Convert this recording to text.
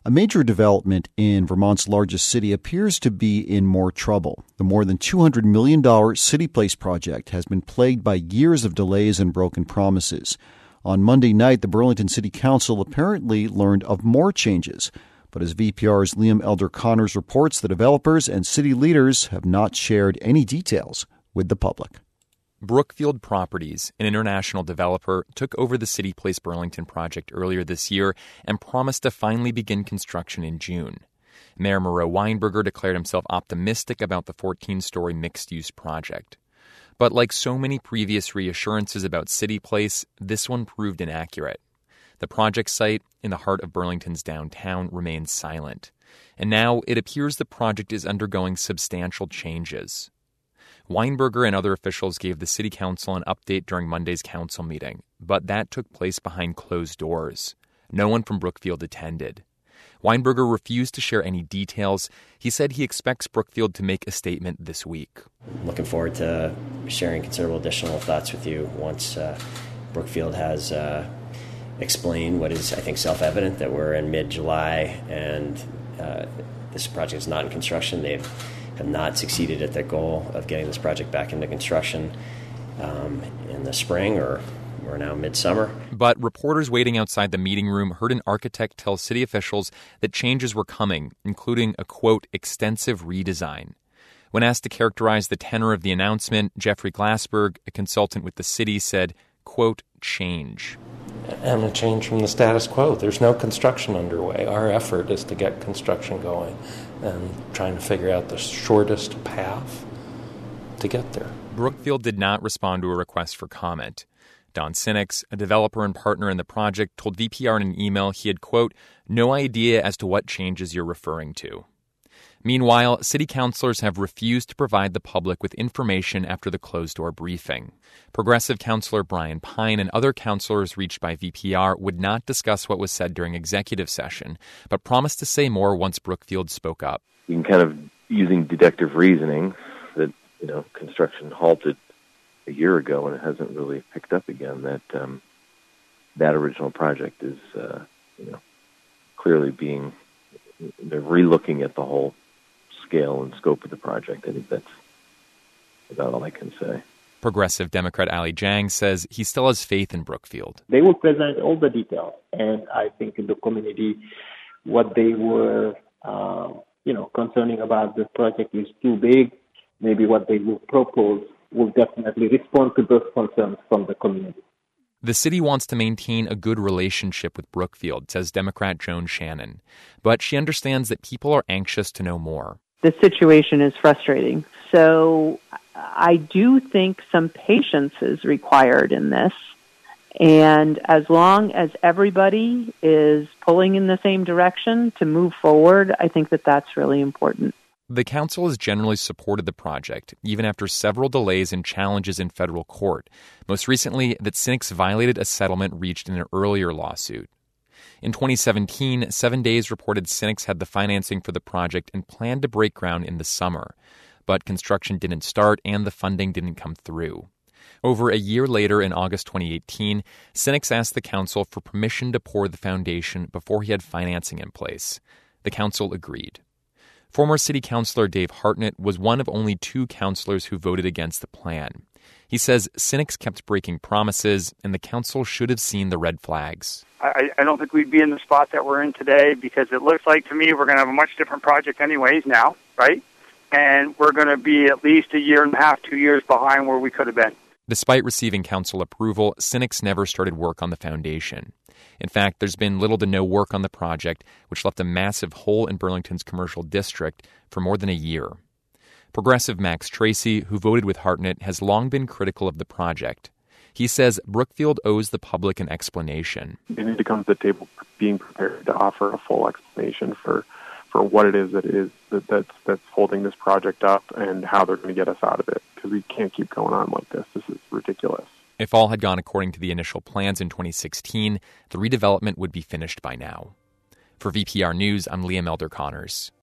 A major development in Vermont's largest city appears to be in more trouble. The more than $200 million City Place project has been plagued by years of delays and broken promises. On Monday night, the Burlington City Council apparently learned of more changes. But as VPR's Liam Elder Connors reports, the developers and city leaders have not shared any details with the public. Brookfield Properties, an international developer, took over the City Place Burlington project earlier this year and promised to finally begin construction in June. Mayor Moreau Weinberger declared himself optimistic about the 14-story mixed-use project. But like so many previous reassurances about City Place, this one proved inaccurate. The project site, in the heart of Burlington's downtown, remains silent. And now it appears the project is undergoing substantial changes. Weinberger and other officials gave the city council an update during Monday's council meeting, but that took place behind closed doors. No one from Brookfield attended. Weinberger refused to share any details. He said he expects Brookfield to make a statement this week. Looking forward to sharing considerable additional thoughts with you once Brookfield has explained what is, I think, self-evident, that we're in mid-July and this project is not in construction. They have not succeeded at their goal of getting this project back into construction in the spring, or we're now midsummer. But reporters waiting outside the meeting room heard an architect tell city officials that changes were coming, including a, quote, extensive redesign. When asked to characterize the tenor of the announcement, Jeffrey Glassberg, a consultant with the city, said, quote, change. And a change from the status quo. There's no construction underway. Our effort is to get construction going and trying to figure out the shortest path to get there. Brookfield did not respond to a request for comment. Don Sinix, a developer and partner in the project, told VPR in an email he had, quote, no idea as to what changes you're referring to. Meanwhile, city councilors have refused to provide the public with information after the closed-door briefing. Progressive councilor Brian Pine and other councilors reached by VPR would not discuss what was said during executive session, but promised to say more once Brookfield spoke up. You can kind of, using deductive reasoning, that, construction halted a year ago and it hasn't really picked up again, that original project is, clearly being, they're relooking at the whole scale and scope of the project. I think that's about all I can say. Progressive Democrat Ali Jang says he still has faith in Brookfield. They will present all the details, and I think in the community what they were, concerning about the project is too big. Maybe what they will propose will definitely respond to those concerns from the community. The city wants to maintain a good relationship with Brookfield, says Democrat Joan Shannon. But she understands that people are anxious to know more. The situation is frustrating. So I do think some patience is required in this. And as long as everybody is pulling in the same direction to move forward, I think that that's really important. The council has generally supported the project, even after several delays and challenges in federal court, most recently that Sinix violated a settlement reached in an earlier lawsuit. In 2017, 7 Days reported Sinix had the financing for the project and planned to break ground in the summer, but construction didn't start and the funding didn't come through. Over a year later, in August 2018, Sinix asked the council for permission to pour the foundation before he had financing in place. The council agreed. Former city councilor Dave Hartnett was one of only 2 councilors who voted against the plan. He says Sinix kept breaking promises, and the council should have seen the red flags. I don't think we'd be in the spot that we're in today, because it looks like to me we're going to have a much different project anyways now, right? And we're going to be at least a year and a half, 2 years behind where we could have been. Despite receiving council approval, Sinix never started work on the foundation. In fact, there's been little to no work on the project, which left a massive hole in Burlington's commercial district for more than a year. Progressive Max Tracy, who voted with Hartnett, has long been critical of the project. He says Brookfield owes the public an explanation. They need to come to the table being prepared to offer a full explanation for what it is that's holding this project up and how they're going to get us out of it, because we can't keep going on like this. This is ridiculous. If all had gone according to the initial plans in 2016, the redevelopment would be finished by now. For VPR News, I'm Liam Elder Connors.